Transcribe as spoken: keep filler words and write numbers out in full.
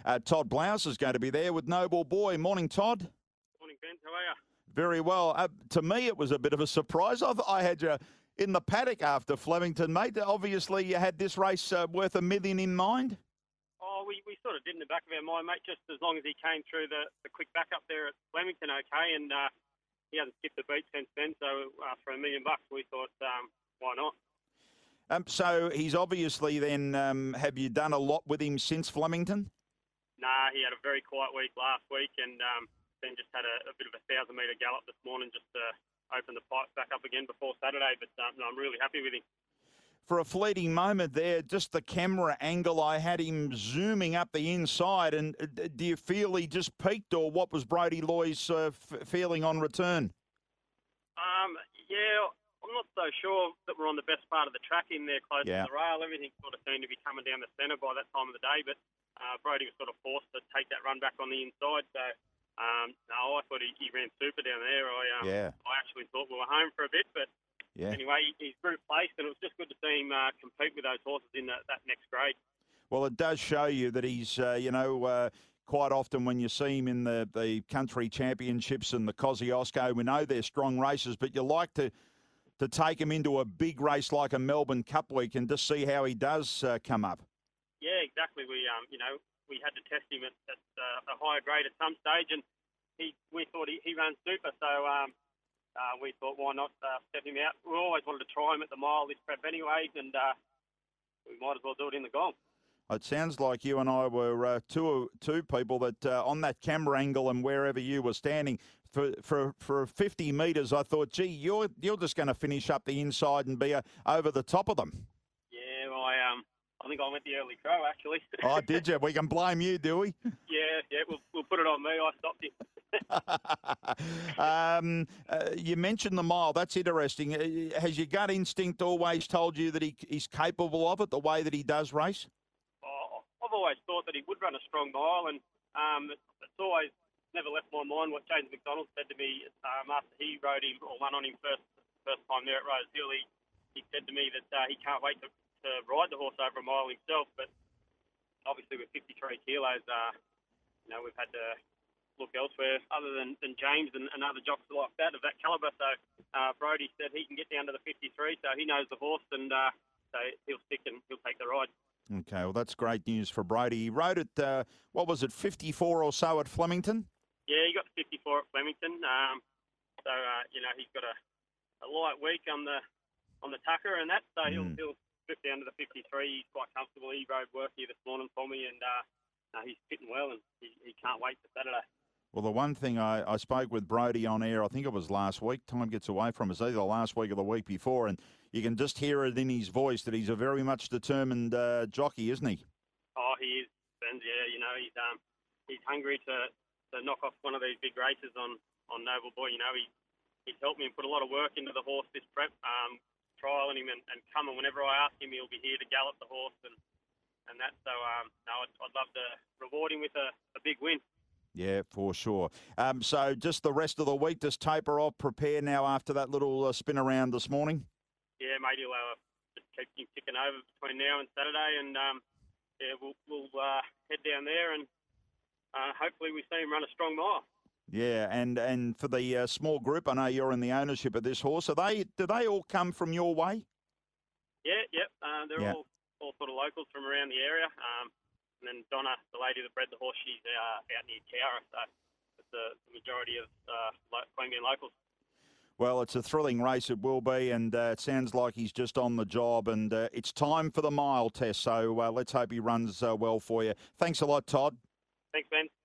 Uh, Todd Blouse is going to be there with Noble Boy. Morning, Todd. Morning, Ben. How are you? Very well. Uh, to me, it was a bit of a surprise. I, I had you in the paddock after Flemington, mate. Obviously, you had this race uh, worth a million in mind. Oh, we, we sort of did in the back of our mind, mate, just as long as he came through the, the quick back up there at Flemington okay, and uh, he hasn't skipped a beat since then, so uh, for a million bucks, we thought, um, why not? Um, so he's obviously then, um, have you done a lot with him since Flemington? Nah, he had a very quiet week last week, and um, then just had a, a bit of a thousand metre gallop this morning just to open the pipes back up again before Saturday, but um, no, I'm really happy with him. For a fleeting moment there, just the camera angle, I had him zooming up the inside, and uh, do you feel he just peaked, or what was Brodie Loy's uh, f- feeling on return? Um, yeah, I'm not so sure that we're on the best part of the track in there close Yeah. to the rail. Everything sort of seemed to be coming down the centre by that time of the day, but uh, Brodie was sort of forced to take that run back on the inside. So, um, no, I thought he, he ran super down there. I um, Yeah. I actually thought we were home for a bit, but Yeah. anyway, he, he's group placed, and it was just good to see him uh, compete with those horses in that, that next grade. Well, it does show you that he's, uh, you know, uh, quite often when you see him in the, the country championships and the Kosciuszko, we know they're strong races, but you like to to take him into a big race like a Melbourne Cup week and just see how he does uh, come up. Yeah, exactly. We, um, you know, we had to test him at, at uh, a higher grade at some stage, and he, we thought he, he ran super. So um, uh, we thought, why not uh, step him out? We always wanted to try him at the mile this prep, anyways, and uh, we might as well do it in the Gong. It sounds like you and I were uh, two two people that uh, on that camera angle and wherever you were standing for for, for fifty metres, I thought, gee, you're you're just going to finish up the inside and be uh, over the top of them. Yeah, well, I um, I think I went the early crow actually. Oh, did you? We can blame you, do we? yeah, yeah, we'll we'll put it on me. I stopped him. um, uh, you mentioned the mile. That's interesting. Uh, has your gut instinct always told you that he, he's capable of it, the way that he does race? Oh, I've always thought that he would run a strong mile, and um, it's, it's always never left my mind what James McDonald said to me um, after he rode him or won on him first first time there at Rose Hill. He, he said to me that uh, he can't wait to, to ride the horse over a mile himself, but obviously with fifty-three kilos, uh, you know, we've had to look elsewhere other than, than James and, and other jocks like that of that calibre. So uh, Brodie said he can get down to the fifty-three, so he knows the horse, and uh, so he'll stick and he'll take the ride. Okay, well, that's great news for Brodie. He rode at, uh, what was it, fifty-four or so at Flemington? Yeah, he got the fifty-four at Flemington. Um, so, uh, you know, he's got a, a light week on the on the tucker and that, so he'll, Mm. he'll strip down to the fifty-three. He's quite comfortable. He rode work here this morning for me, and uh, uh, he's fitting well, and he, he can't wait for Saturday. Well, the one thing I, I spoke with Brodie on air, I think it was last week, time gets away from us, either last week or the week before, and you can just hear it in his voice that he's a very much determined uh, jockey, isn't he? Oh, he is. And, yeah, you know, he's um, he's hungry to, to knock off one of these big races on, on Noble Boy. You know, he, he's helped me and put a lot of work into the horse this prep, um, trialling him and, and coming. Whenever I ask him, he'll be here to gallop the horse and, and that. So, um, no, I'd, I'd love to reward him with a, a big win. Yeah, for sure. Um, so just the rest of the week, does Taper off prepare now after that little uh, spin around this morning? Yeah, mate, he'll uh, just keep him ticking over between now and Saturday, and um, yeah, we'll, we'll uh, head down there and uh, hopefully we see him run a strong mile. Yeah, and, and for the uh, small group, I know you're in the ownership of this horse. Are they do they all come from your way? Yeah, yep. Uh, they're Yeah. all, all sort of locals from around the area. Um, and then Donna, the lady that bred the horse, she's uh, out near Cowra, so it's the, the majority of uh, lo- Queanbeyan locals. Well, it's a thrilling race, it will be, and uh, it sounds like he's just on the job, and uh, it's time for the mile test, so uh, let's hope he runs uh, well for you. Thanks a lot, Todd. Thanks, Ben.